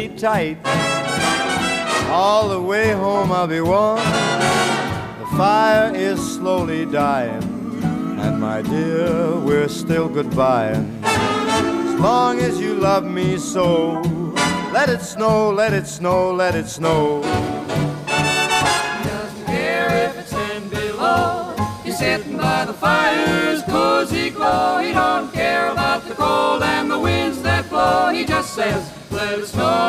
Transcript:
me tight. All the way home I'll be warm. The fire is slowly dying, and my dear, we're still goodbying. As long as you love me so, let it snow, let it snow, let it snow. He doesn't care if it's 10 below. He's sitting by the fire's cozy glow. He don't care about the cold and the winds that blow. He just says, let it snow.